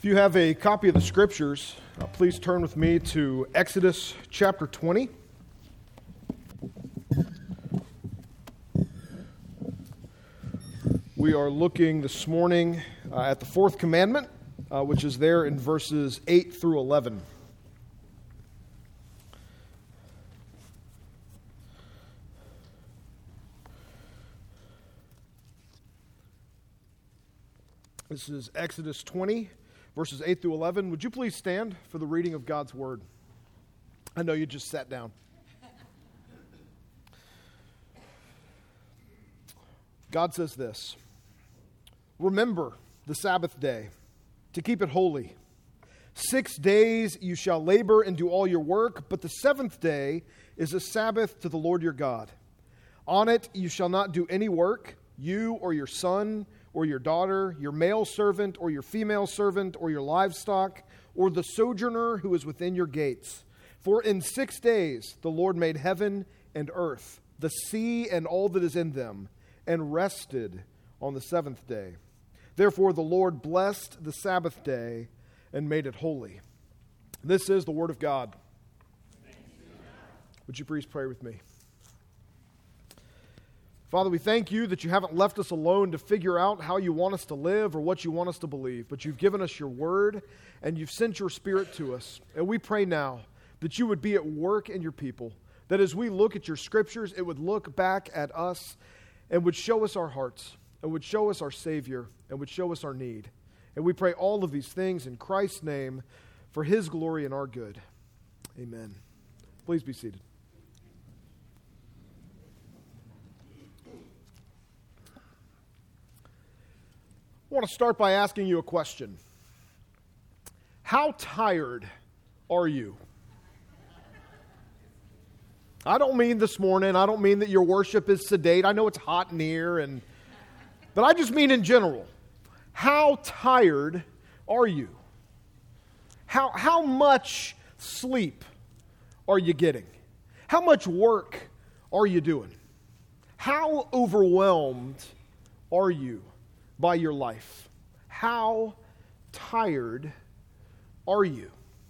If you have a copy of the Scriptures, please turn with me to Exodus chapter 20. We are looking this morning at the fourth commandment, which is there in verses 8 through 11. This is Exodus 20, verses 8 through 11. Would you please stand for the reading of God's Word? I know you just sat down. God says this: "Remember the Sabbath day, to keep it holy. 6 days you shall labor and do all your work, but the seventh day is a Sabbath to the Lord your God. On it you shall not do any work, you or your son or your daughter, your male servant or your female servant, or your livestock, or the sojourner who is within your gates. For in 6 days the Lord made heaven and earth, the sea and all that is in them, and rested on the seventh day. Therefore the Lord blessed the Sabbath day and made it holy." This is the word of God. Would you please pray with me? Father, we thank you that you haven't left us alone to figure out how you want us to live or what you want us to believe, but you've given us your word and you've sent your Spirit to us. And we pray now that you would be at work in your people, that as we look at your Scriptures, it would look back at us and would show us our hearts, and would show us our Savior, and would show us our need. And we pray all of these things in Christ's name for His glory and our good. Amen. Please be seated. I want to start by asking you a question. How tired are you? I don't mean this morning. I don't mean that your worship is sedate. I know it's hot in here, but I just mean in general. How tired are you? How much sleep are you getting? How much work are you doing? How overwhelmed are you by your life? How tired are you?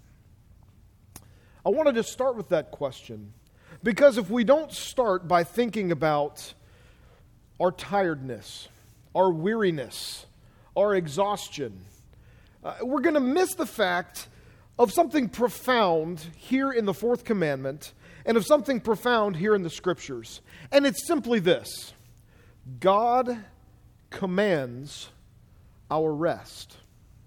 I wanted to start with that question because if we don't start by thinking about our tiredness, our weariness, our exhaustion, we're going to miss the fact of something profound here in the fourth commandment and of something profound here in the Scriptures. And it's simply this: God commands our rest.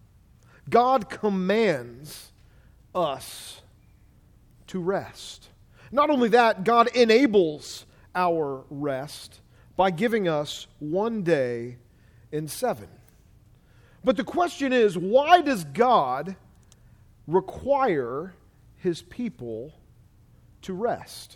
God commands us to rest. Not only that, God enables our rest by giving us 1 day in 7. But the question is, why does God require His people to rest?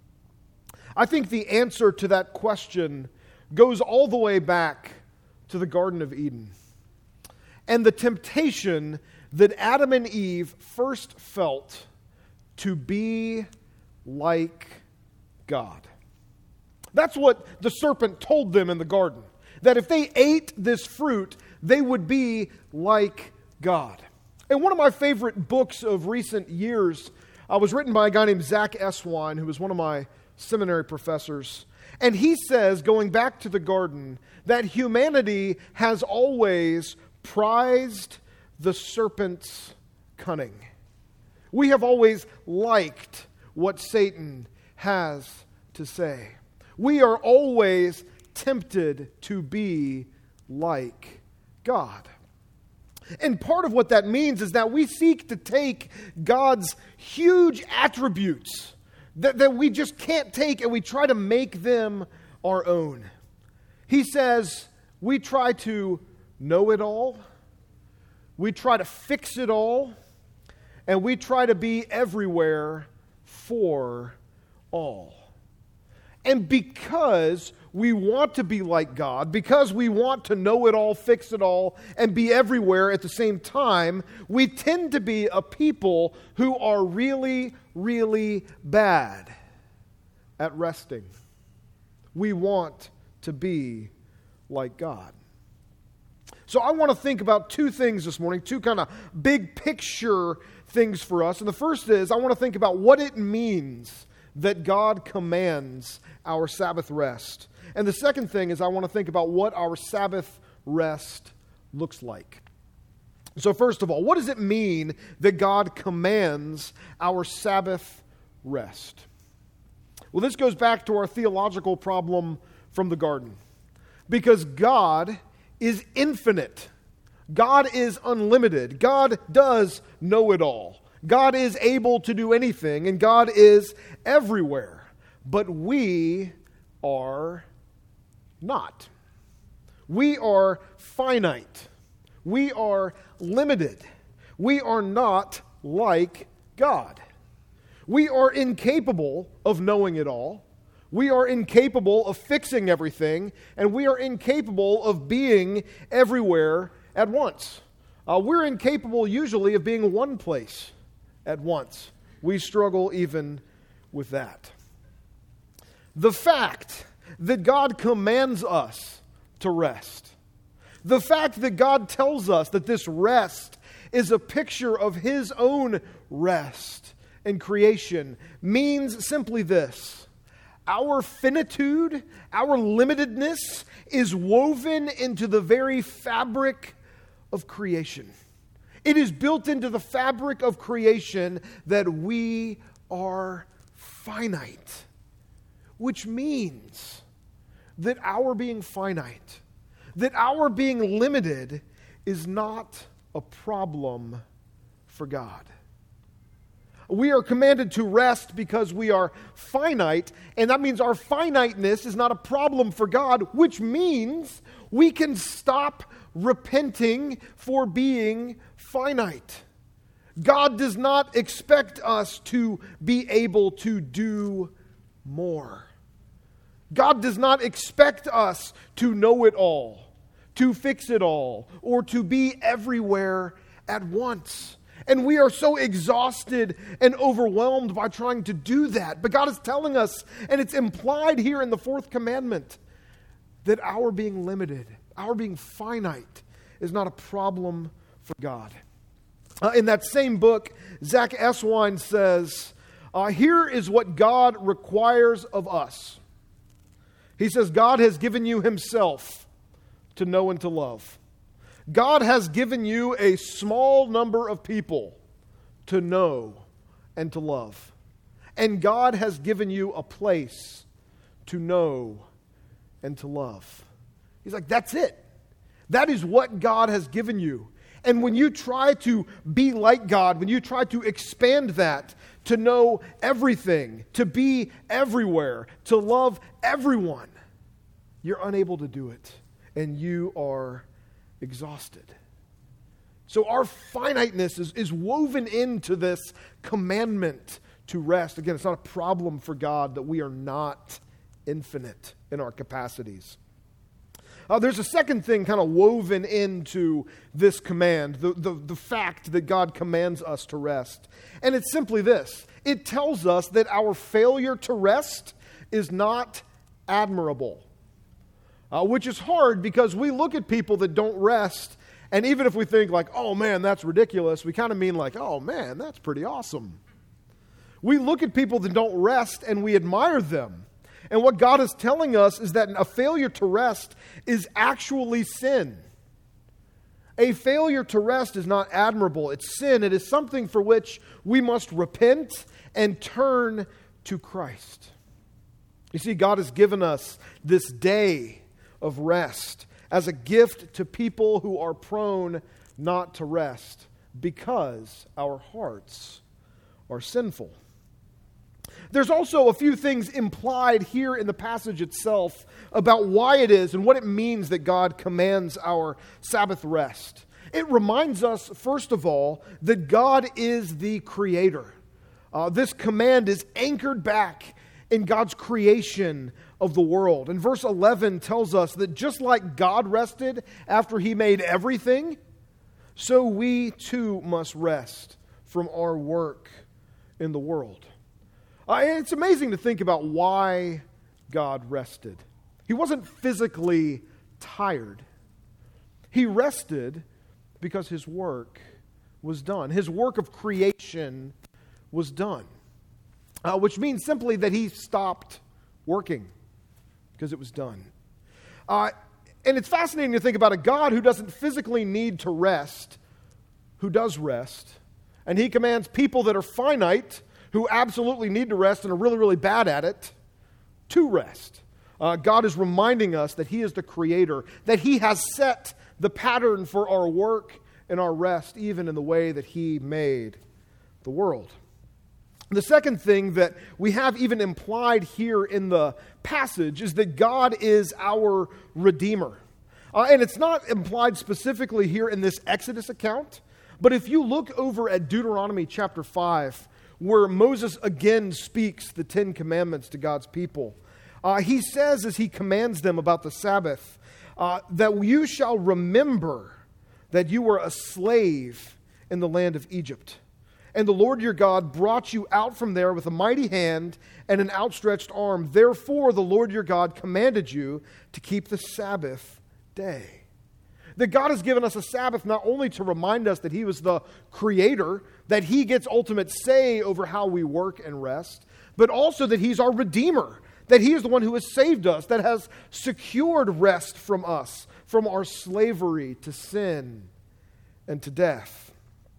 I think the answer to that question goes all the way back to the Garden of Eden and the temptation that Adam and Eve first felt to be like God. That's what the serpent told them in the garden, that if they ate this fruit, they would be like God. And one of my favorite books of recent years was written by a guy named Zach Eswine, who was one of my seminary professors. And he says, going back to the garden, that humanity has always prized the serpent's cunning. We have always liked what Satan has to say. We are always tempted to be like God. And part of what that means is that we seek to take God's huge attributes that we just can't take, and we try to make them our own. He says we try to know it all, we try to fix it all, and we try to be everywhere for all. And because we want to be like God, because we want to know it all, fix it all, and be everywhere at the same time, we tend to be a people who are really, really bad at resting. We want to be like God. So I want to think about two things this morning, two kind of big picture things for us. And the first is I want to think about what it means that God commands our Sabbath rest. And the second thing is I want to think about what our Sabbath rest looks like. So first of all, what does it mean that God commands our Sabbath rest? Well, this goes back to our theological problem from the garden. Because God is infinite. God is unlimited. God does know it all. God is able to do anything, and God is everywhere. But we are not. We are finite. We are limited. We are not like God. We are incapable of knowing it all. We are incapable of fixing everything, and we are incapable of being everywhere at once. We're incapable usually of being one place at once. We struggle even with that. The fact that God commands us to rest, the fact that God tells us that this rest is a picture of His own rest and creation means simply this: our finitude, our limitedness is woven into the very fabric of creation. It is built into the fabric of creation that we are finite, which means that our being finite, that our being limited is not a problem for God. We are commanded to rest because we are finite, and that means our finiteness is not a problem for God, which means we can stop repenting for being finite. God does not expect us to be able to do more. God does not expect us to know it all, to fix it all, or to be everywhere at once. And we are so exhausted and overwhelmed by trying to do that. But God is telling us, and it's implied here in the fourth commandment, that our being limited, our being finite, is not a problem for God. In that same book, Zach Eswine says, here is what God requires of us. He says, God has given you Himself to know and to love. God has given you a small number of people to know and to love. And God has given you a place to know and to love. He's like, that's it. That is what God has given you. And when you try to be like God, when you try to expand that, to know everything, to be everywhere, to love everyone, you're unable to do it. And you are exhausted. So our finiteness is woven into this commandment to rest. Again, it's not a problem for God that we are not infinite in our capacities. There's a second thing kind of woven into this command, the fact that God commands us to rest. And it's simply this: it tells us that our failure to rest is not admirable. Which is hard because we look at people that don't rest, and even if we think like, oh man, that's ridiculous, we kind of mean like, oh man, that's pretty awesome. We look at people that don't rest and we admire them. And what God is telling us is that a failure to rest is actually sin. A failure to rest is not admirable. It's sin. It is something for which we must repent and turn to Christ. You see, God has given us this day of rest as a gift to people who are prone not to rest because our hearts are sinful. There's also a few things implied here in the passage itself about why it is and what it means that God commands our Sabbath rest. It reminds us, first of all, that God is the creator. This command is anchored back in God's creation of the world. And verse 11 tells us that just like God rested after He made everything, so we too must rest from our work in the world. It's amazing to think about why God rested. He wasn't physically tired. He rested because his work was done. His work of creation was done, which means simply that he stopped working because it was done. And it's fascinating to think about a God who doesn't physically need to rest, who does rest. And he commands people that are finite, who absolutely need to rest and are really, really bad at it, to rest. God is reminding us that he is the creator, that he has set the pattern for our work and our rest, even in the way that he made the world. The second thing that we have even implied here in the passage is that God is our Redeemer. And it's not implied specifically here in this Exodus account, but if you look over at Deuteronomy chapter 5, where Moses again speaks the Ten Commandments to God's people, he says as he commands them about the Sabbath, that you shall remember that you were a slave in the land of Egypt. And the Lord your God brought you out from there with a mighty hand and an outstretched arm. Therefore, the Lord your God commanded you to keep the Sabbath day. That God has given us a Sabbath not only to remind us that he was the creator, that he gets ultimate say over how we work and rest, but also that he's our Redeemer, that he is the one who has saved us, that has secured rest from us, from our slavery to sin and to death.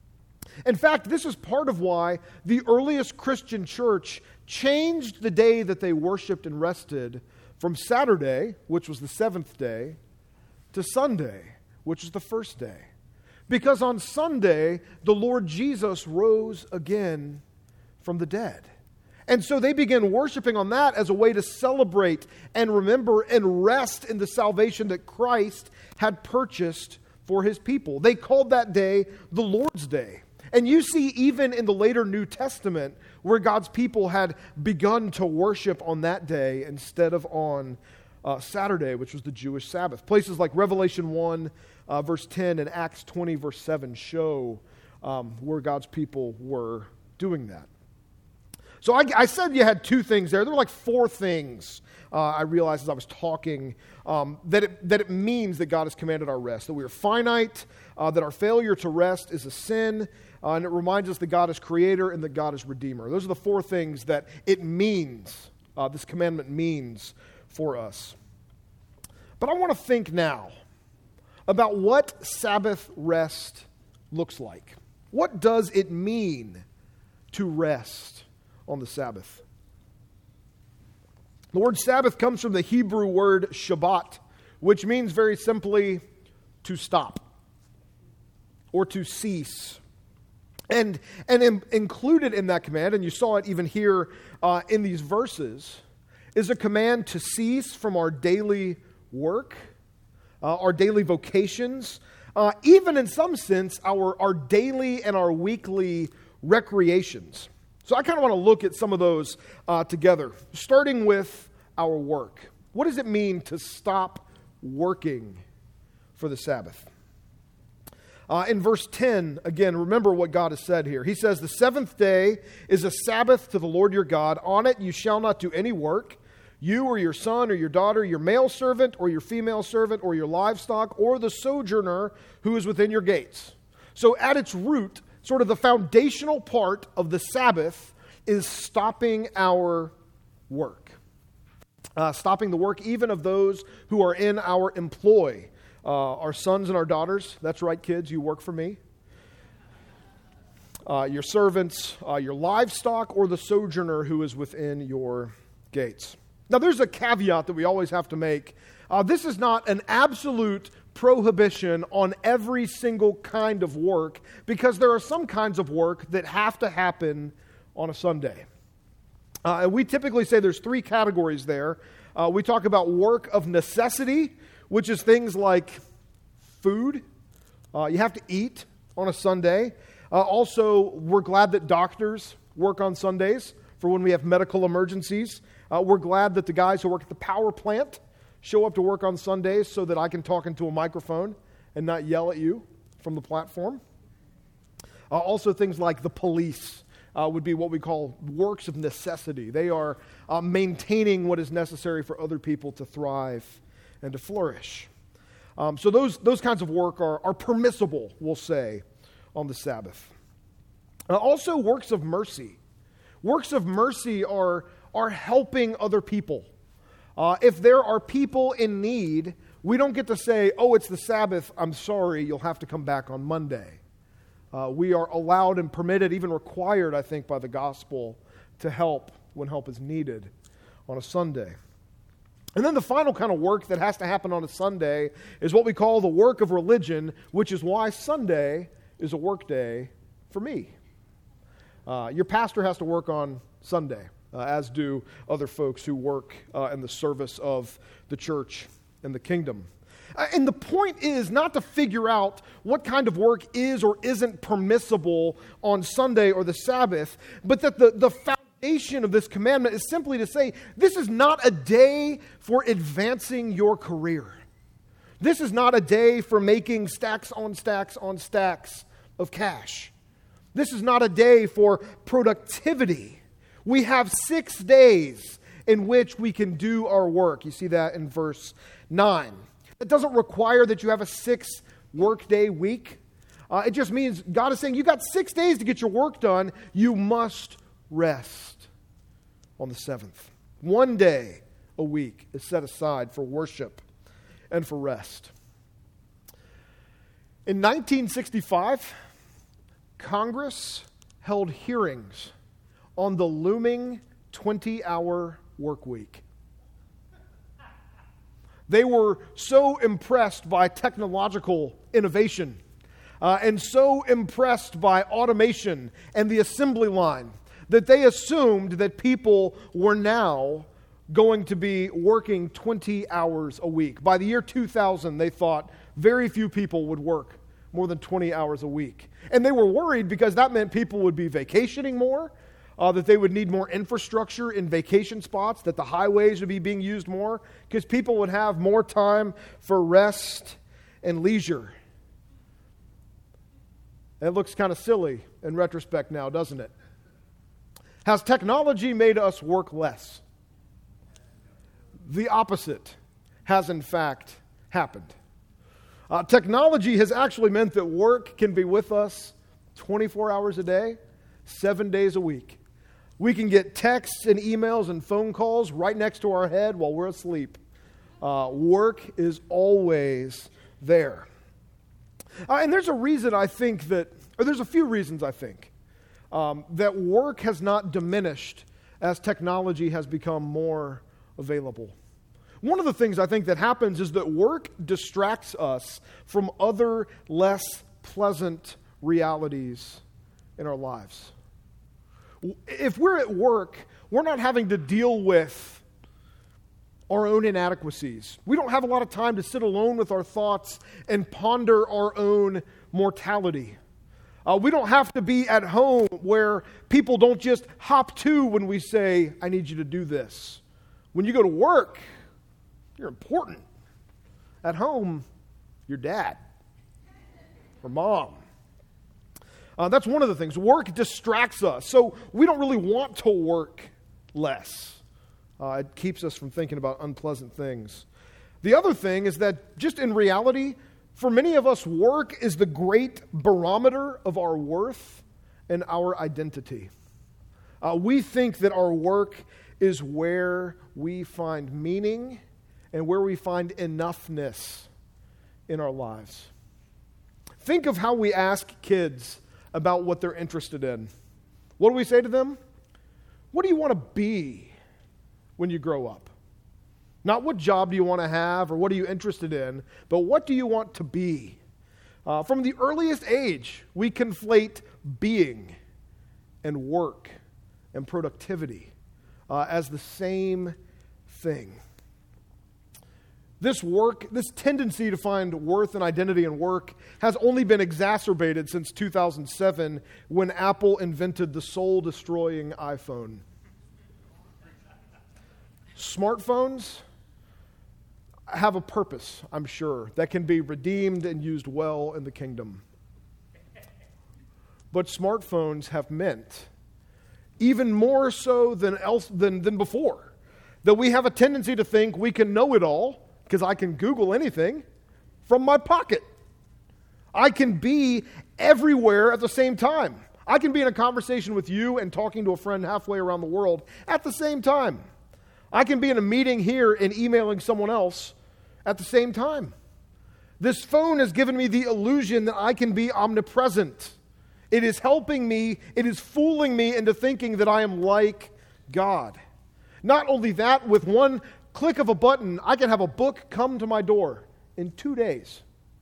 In fact, this is part of why the earliest Christian church changed the day that they worshiped and rested from Saturday, which was the seventh day, to Sunday, which is the first day. Because on Sunday, the Lord Jesus rose again from the dead. And so they began worshiping on that as a way to celebrate and remember and rest in the salvation that Christ had purchased for his people. They called that day the Lord's Day. And you see even in the later New Testament where God's people had begun to worship on that day instead of on Saturday, which was the Jewish Sabbath. Places like Revelation 1, verse 10 and Acts 20, verse 7 show where God's people were doing that. So I said you had two things there. There were like four things I realized as I was talking that it means that God has commanded our rest, that we are finite, that our failure to rest is a sin, and it reminds us that God is creator and that God is redeemer. Those are the four things that it means, this commandment means for us. But I want to think now about what Sabbath rest looks like. What does it mean to rest on the Sabbath? The word Sabbath comes from the Hebrew word Shabbat, which means very simply to stop or to cease. And included in that command, and you saw it even here in these verses, is a command to cease from our daily work, our daily vocations, even in some sense, our daily and our weekly recreations. So I kind of want to look at some of those together, starting with our work. What does it mean to stop working for the Sabbath? In verse 10, again, remember what God has said here. He says, "The seventh day is a Sabbath to the Lord your God. On it you shall not do any work, you or your son or your daughter, your male servant or your female servant or your livestock or the sojourner who is within your gates." So at its root, sort of the foundational part of the Sabbath is stopping our work. Stopping the work even of those who are in our employ. Our sons and our daughters, that's right, kids, you work for me. Your servants, your livestock, or the sojourner who is within your gates. Now, there's a caveat that we always have to make. This is not an absolute prohibition on every single kind of work, because there are some kinds of work that have to happen on a Sunday. And we typically say there's three categories there. We talk about work of necessity, which is things like food. You have to eat on a Sunday. Also, we're glad that doctors work on Sundays for when we have medical emergencies. We're glad that the guys who work at the power plant show up to work on Sundays so that I can talk into a microphone and not yell at you from the platform. Also, things like the police would be what we call works of necessity. They are maintaining what is necessary for other people to thrive and to flourish. So those kinds of work are permissible, we'll say, on the Sabbath. Also, works of mercy. Works of mercy are helping other people. If there are people in need, we don't get to say, oh, it's the Sabbath, I'm sorry, you'll have to come back on Monday. We are allowed and permitted, even required, I think, by the gospel, to help when help is needed on a Sunday. And then the final kind of work that has to happen on a Sunday is what we call the work of religion, which is why Sunday is a work day for me. Your pastor has to work on Sunday, as do other folks who work in the service of the church and the kingdom. And the point is not to figure out what kind of work is or isn't permissible on Sunday or the Sabbath, but that the foundation of this commandment is simply to say, this is not a day for advancing your career. This is not a day for making stacks on stacks on stacks of cash. This is not a day for productivity. We have 6 days in which we can do our work. You see that in verse 9. It doesn't require that you have a 6-workday week. It just means God is saying, you got 6 days to get your work done. You must rest on the 7th. 1 day a week is set aside for worship and for rest. In 1965, Congress held hearings on the looming 20-hour work week. They were so impressed by technological innovation and so impressed by automation and the assembly line that they assumed that people were now going to be working 20 hours a week. By the year 2000, they thought very few people would work more than 20 hours a week. And they were worried because that meant people would be vacationing more, that they would need more infrastructure in vacation spots, that the highways would be being used more, because people would have more time for rest and leisure. It looks kind of silly in retrospect now, doesn't it? Has technology made us work less? The opposite has in fact happened. Technology has actually meant that work can be with us 24 hours a day, 7 days a week. We can get texts and emails and phone calls right next to our head while we're asleep. Work is always there. And there's a reason I think that, or there's a few reasons I think, that work has not diminished as technology has become more available. One of the things I think that happens is that work distracts us from other less pleasant realities in our lives. If we're at work, we're not having to deal with our own inadequacies. We don't have a lot of time to sit alone with our thoughts and ponder our own mortality. We don't have to be at home where people don't just hop to when we say, I need you to do this. When you go to work, you're important. At home, you're dad or mom. That's one of the things. Work distracts us. So we don't really want to work less. It keeps us from thinking about unpleasant things. The other thing is that just in reality, for many of us, work is the great barometer of our worth and our identity. We think that our work is where we find meaning and where we find enoughness in our lives. Think of how we ask kids about what they're interested in. What do we say to them? What do you want to be when you grow up? Not what job do you want to have or what are you interested in, but what do you want to be? From the earliest age, we conflate being and work and productivity as the same thing. This tendency to find worth and identity in work has only been exacerbated since 2007 when Apple invented the soul-destroying iPhone. Smartphones have a purpose, I'm sure, that can be redeemed and used well in the kingdom. But smartphones have meant, even more so than before, that we have a tendency to think we can know it all, because I can Google anything, from my pocket. I can be everywhere at the same time. I can be in a conversation with you and talking to a friend halfway around the world at the same time. I can be in a meeting here and emailing someone else at the same time. This phone has given me the illusion that I can be omnipresent. It is helping me, it is fooling me into thinking that I am like God. Not only that, with one click of a button, I can have a book come to my door in 2 days.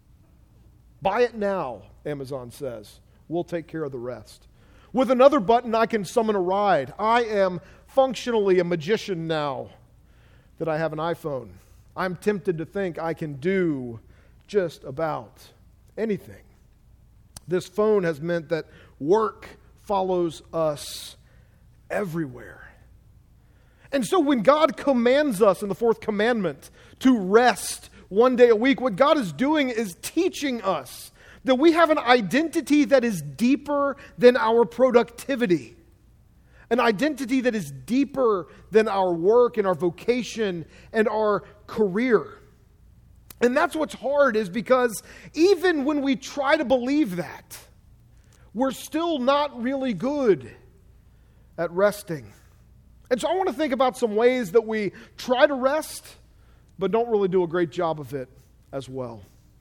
Buy it now, Amazon says. We'll take care of the rest. With another button, I can summon a ride. I am functionally a magician now that I have an iPhone. I'm tempted to think I can do just about anything. This phone has meant that work follows us everywhere. And so when God commands us in the fourth commandment to rest one day a week, what God is doing is teaching us that we have an identity that is deeper than our productivity, an identity that is deeper than our work and our vocation and our career. And that's what's hard, is because even when we try to believe that, we're still not really good at resting. And so I want to think about some ways that we try to rest, but don't really do a great job of it as well.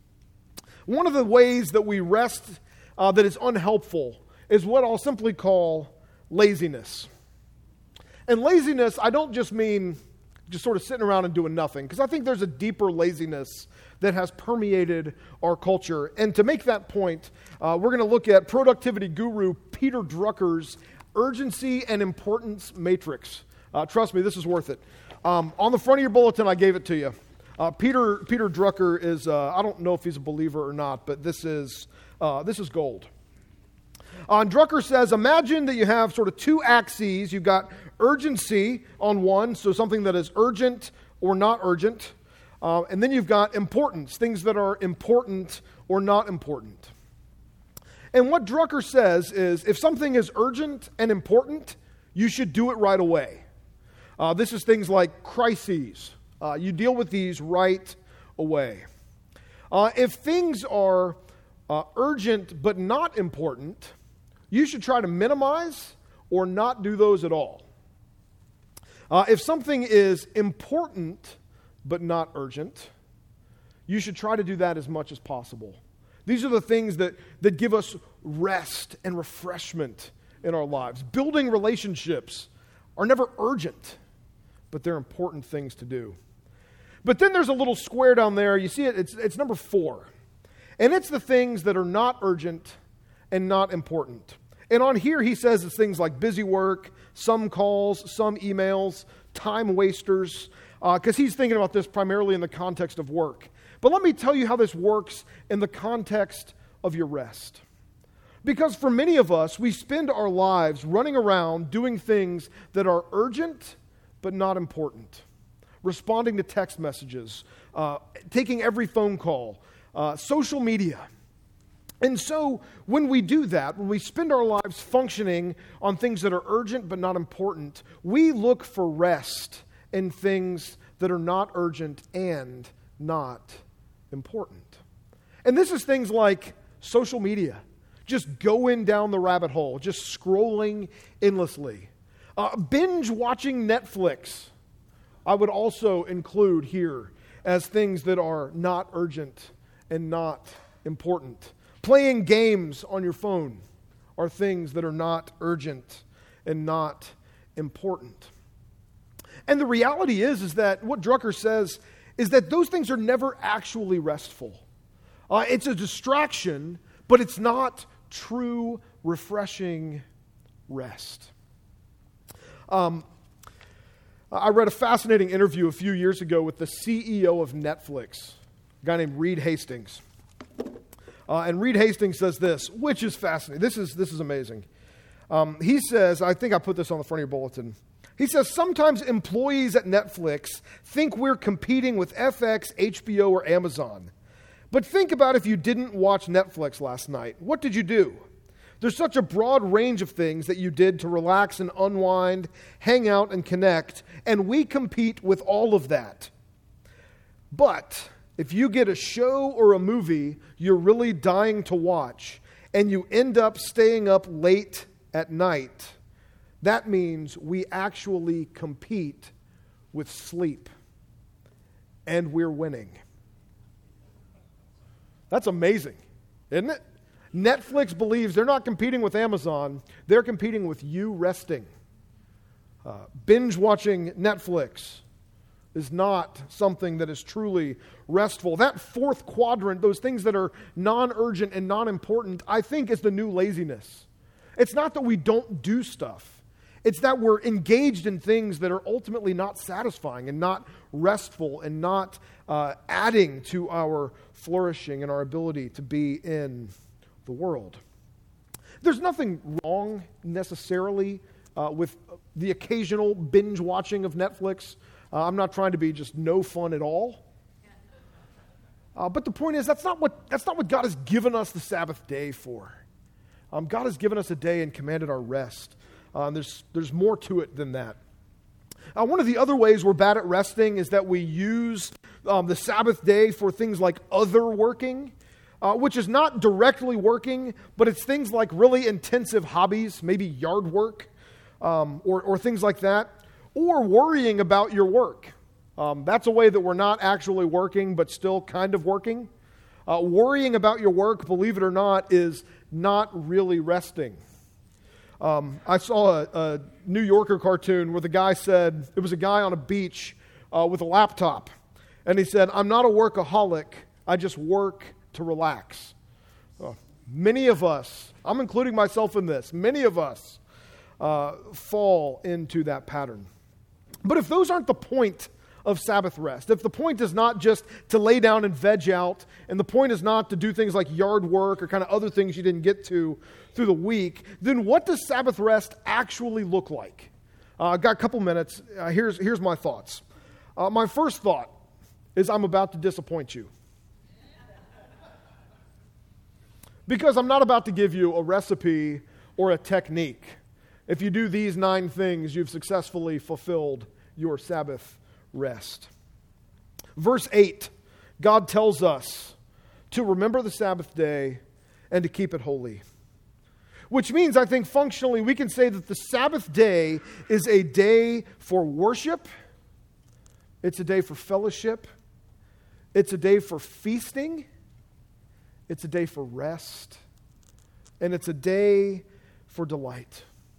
One of the ways that we rest that is unhelpful is what I'll simply call laziness. And laziness, I don't just mean just sort of sitting around and doing nothing, because I think there's a deeper laziness that has permeated our culture. And to make that point, we're going to look at productivity guru Peter Drucker's urgency and importance matrix. Trust me, this is worth it. On the front of your bulletin, I gave it to you. Peter Drucker is, I don't know if he's a believer or not, but this is gold. Drucker says, imagine that you have sort of two axes. You've got urgency on one, so something that is urgent or not urgent. And then you've got importance, things that are important or not important. And what Drucker says is, if something is urgent and important, you should do it right away. This is things like crises. You deal with these right away. If things are urgent but not important, you should try to minimize or not do those at all. If something is important but not urgent, you should try to do that as much as possible. These are the things that give us rest and refreshment in our lives. Building relationships are never urgent, but they're important things to do. But then there's a little square down there. You see it? It's number 4. And it's the things that are not urgent and not important. And on here he says it's things like busy work, some calls, some emails, time wasters, because he's thinking about this primarily in the context of work. But let me tell you how this works in the context of your rest. Because for many of us, we spend our lives running around doing things that are urgent but not important. Responding to text messages, taking every phone call, social media. And so when we do that, when we spend our lives functioning on things that are urgent but not important, we look for rest in things that are not urgent and not important. And this is things like social media, just going down the rabbit hole, just scrolling endlessly. Binge watching Netflix, I would also include here as things that are not urgent and not important. Playing games on your phone are things that are not urgent and not important. And the reality is that what Drucker says is that those things are never actually restful. It's a distraction, but it's not true, refreshing rest. I read a fascinating interview a few years ago with the CEO of Netflix, a guy named Reed Hastings. And Reed Hastings says this, which is fascinating. This is amazing. He says, I think I put this on the front of your bulletin. He says, sometimes employees at Netflix think we're competing with FX, HBO, or Amazon. But think about if you didn't watch Netflix last night. What did you do? There's such a broad range of things that you did to relax and unwind, hang out and connect, and we compete with all of that. But If you get a show or a movie you're really dying to watch, and you end up staying up late at night, that means we actually compete with sleep, and we're winning. That's amazing, isn't it? Netflix believes they're not competing with Amazon, they're competing with you resting. Binge watching Netflix is not something that is truly restful. That fourth quadrant, those things that are non-urgent and non-important, I think is the new laziness. It's not that we don't do stuff. It's that we're engaged in things that are ultimately not satisfying and not restful and not adding to our flourishing and our ability to be in the world. There's nothing wrong necessarily with the occasional binge watching of Netflix. I'm not trying to be just no fun at all. But the point is, that's not what God has given us the Sabbath day for. God has given us a day and commanded our rest. There's more to it than that. One of the other ways we're bad at resting is that we use the Sabbath day for things like other working, which is not directly working, but it's things like really intensive hobbies, maybe yard work, or things like that. Or worrying about your work. That's a way that we're not actually working, but still kind of working. Worrying about your work, believe it or not, is not really resting. I saw a New Yorker cartoon where the guy said, it was a guy on a beach with a laptop. And he said, "I'm not a workaholic, I just work to relax." Many of us, I'm including myself in this, many of us fall into that pattern. But if those aren't the point of Sabbath rest, if the point is not just to lay down and veg out, and the point is not to do things like yard work or kind of other things you didn't get to through the week, then what does Sabbath rest actually look like? I've got a couple minutes. Here's my thoughts. My first thought is I'm about to disappoint you. Because I'm not about to give you a recipe or a technique. If you do these 9 things, you've successfully fulfilled your Sabbath rest. Verse 8, God tells us to remember the Sabbath day and to keep it holy. Which means, I think, functionally, we can say that the Sabbath day is a day for worship. It's a day for fellowship. It's a day for feasting. It's a day for rest. And it's a day for delight.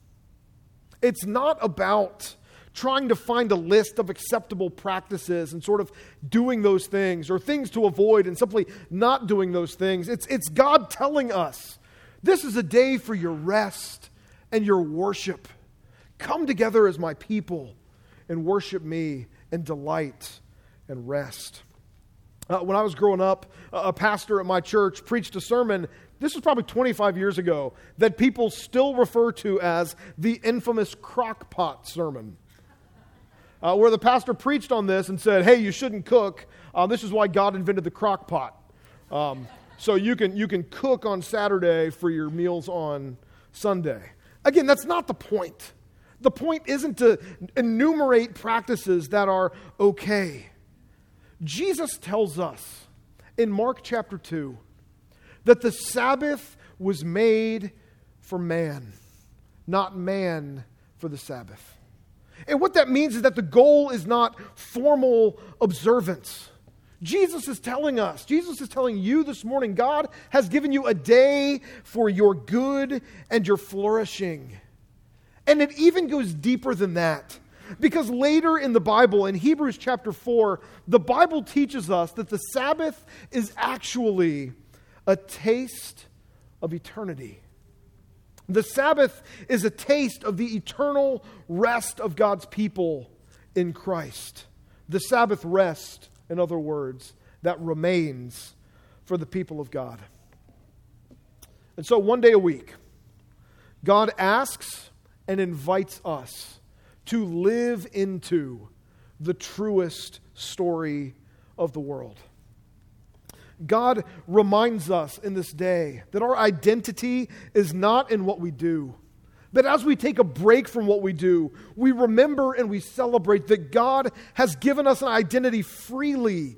It's not about trying to find a list of acceptable practices and sort of doing those things or things to avoid and simply not doing those things. It's God telling us, this is a day for your rest and your worship. Come together as my people and worship me and delight and rest. When I was growing up, a pastor at my church preached a sermon, this was probably 25 years ago, that people still refer to as the infamous crock-pot sermon. Where the pastor preached on this and said, hey, you shouldn't cook. This is why God invented the crock-pot. So you can cook on Saturday for your meals on Sunday. Again, that's not the point. The point isn't to enumerate practices that are okay. Jesus tells us in Mark chapter 2 that the Sabbath was made for man, not man for the Sabbath. And what that means is that the goal is not formal observance. Jesus is telling you this morning, God has given you a day for your good and your flourishing. And it even goes deeper than that. Because later in the Bible, in Hebrews chapter 4, the Bible teaches us that the Sabbath is actually a taste of eternity. The Sabbath is a taste of the eternal rest of God's people in Christ. The Sabbath rest, in other words, that remains for the people of God. And so one day a week, God asks and invites us to live into the truest story of the world. God reminds us in this day that our identity is not in what we do. That as we take a break from what we do, we remember and we celebrate that God has given us an identity freely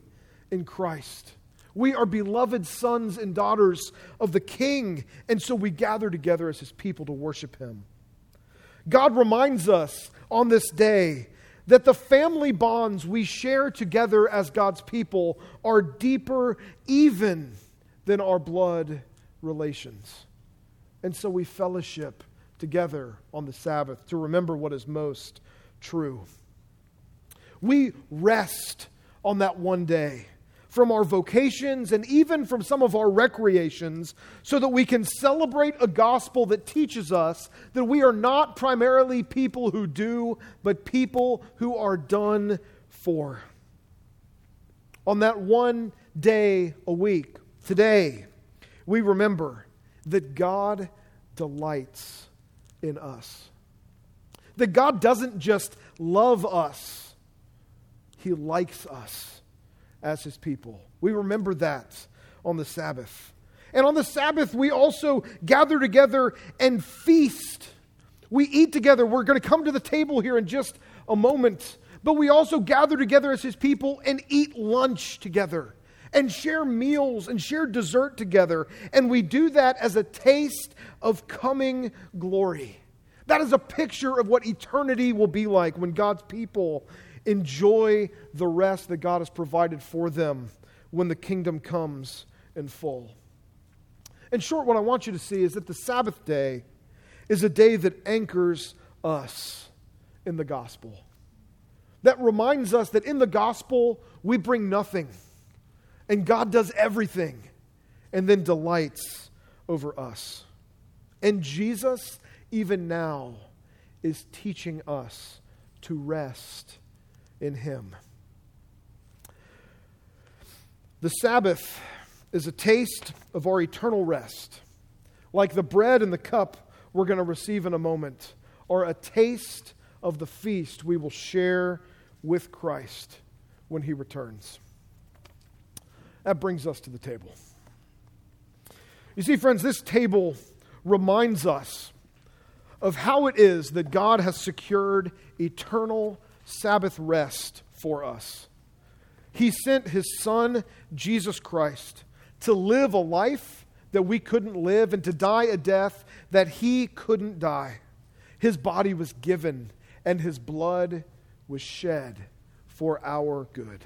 in Christ. We are beloved sons and daughters of the King, and so we gather together as His people to worship Him. God reminds us on this day that the family bonds we share together as God's people are deeper even than our blood relations. And so we fellowship together on the Sabbath to remember what is most true. We rest on that one day from our vocations and even from some of our recreations so that we can celebrate a gospel that teaches us that we are not primarily people who do, but people who are done for. On that one day a week, today, we remember that God delights in us. That God doesn't just love us, He likes us as His people. We remember that on the Sabbath. And on the Sabbath, we also gather together and feast. We eat together. We're going to come to the table here in just a moment. But we also gather together as His people and eat lunch together and share meals and share dessert together. And we do that as a taste of coming glory. That is a picture of what eternity will be like when God's people enjoy the rest that God has provided for them when the kingdom comes in full. In short, what I want you to see is that the Sabbath day is a day that anchors us in the gospel. That reminds us that in the gospel, we bring nothing, and God does everything, and then delights over us. And Jesus, even now, is teaching us to rest in Him. The Sabbath is a taste of our eternal rest. Like the bread and the cup we're going to receive in a moment are a taste of the feast we will share with Christ when He returns. That brings us to the table. You see, friends, this table reminds us of how it is that God has secured eternal Sabbath rest for us. He sent His Son, Jesus Christ, to live a life that we couldn't live and to die a death that He couldn't die. His body was given and His blood was shed for our good.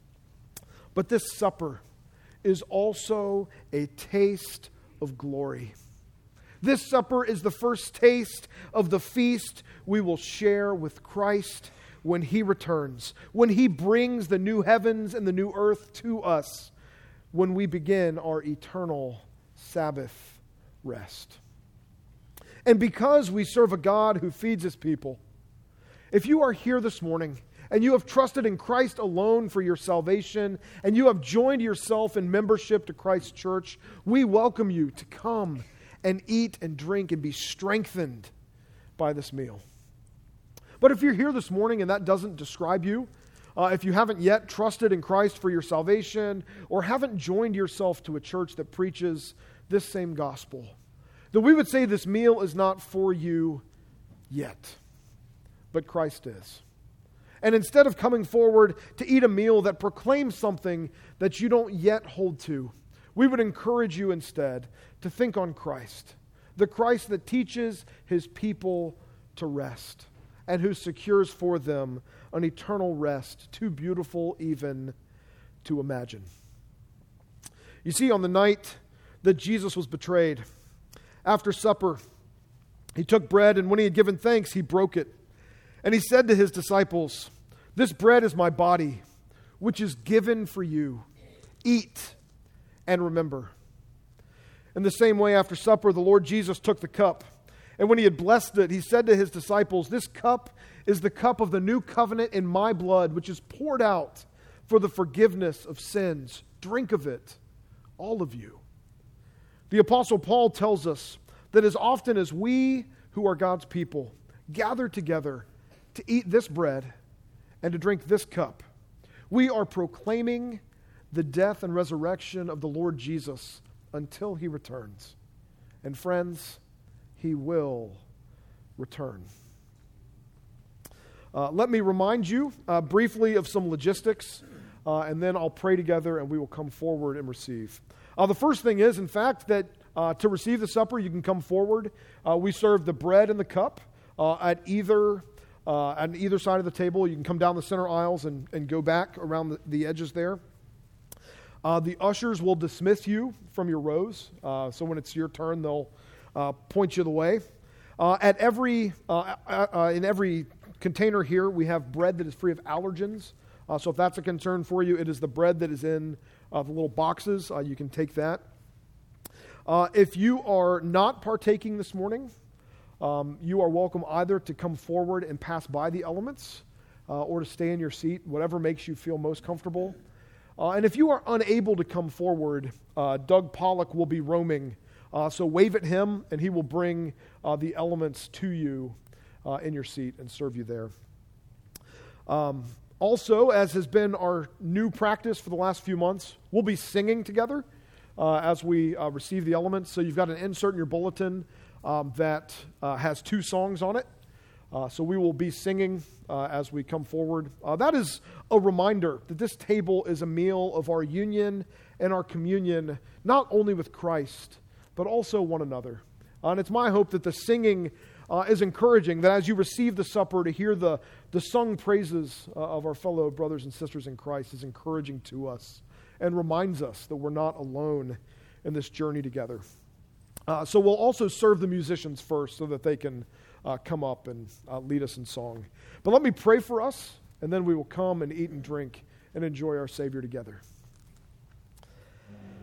But this supper is also a taste of glory. This supper is the first taste of the feast we will share with Christ when He returns, when He brings the new heavens and the new earth to us, when we begin our eternal Sabbath rest. And because we serve a God who feeds His people, if you are here this morning and you have trusted in Christ alone for your salvation, and you have joined yourself in membership to Christ's church, we welcome you to come and eat and drink and be strengthened by this meal. But if you're here this morning and that doesn't describe you, if you haven't yet trusted in Christ for your salvation or haven't joined yourself to a church that preaches this same gospel, then we would say this meal is not for you yet, but Christ is. And instead of coming forward to eat a meal that proclaims something that you don't yet hold to, we would encourage you instead to think on Christ, the Christ that teaches His people to rest and who secures for them an eternal rest too beautiful even to imagine. You see, on the night that Jesus was betrayed, after supper, He took bread, and when He had given thanks, He broke it. And He said to His disciples, "This bread is my body, which is given for you. Eat and remember." In the same way, after supper, the Lord Jesus took the cup. And when He had blessed it, He said to His disciples, "This cup is the cup of the new covenant in my blood, which is poured out for the forgiveness of sins. Drink of it, all of you." The Apostle Paul tells us that as often as we, who are God's people, gather together to eat this bread and to drink this cup, we are proclaiming the death and resurrection of the Lord Jesus until He returns. And friends, He will return. Let me remind you briefly of some logistics and then I'll pray together and we will come forward and receive. The first thing is, in fact, that to receive the supper, you can come forward. We serve the bread and the cup at either side of the table. You can come down the center aisles and go back around the edges there. The ushers will dismiss you from your rows. So when it's your turn, they'll point you the way. In every container here, we have bread that is free of allergens. So if that's a concern for you, it is the bread that is in the little boxes. You can take that. If you are not partaking this morning, you are welcome either to come forward and pass by the elements or to stay in your seat, whatever makes you feel most comfortable. And if you are unable to come forward, Doug Pollock will be roaming. So wave at him, and he will bring the elements to you in your seat and serve you there. Also, as has been our new practice for the last few months, we'll be singing together as we receive the elements. So you've got an insert in your bulletin that has 2 songs on it. So we will be singing as we come forward. That is a reminder that this table is a meal of our union and our communion, not only with Christ, but also one another. And it's my hope that the singing is encouraging, that as you receive the supper, to hear the sung praises of our fellow brothers and sisters in Christ is encouraging to us and reminds us that we're not alone in this journey together. So we'll also serve the musicians first so that they can come up and lead us in song. But let me pray for us, and then we will come and eat and drink and enjoy our Savior together.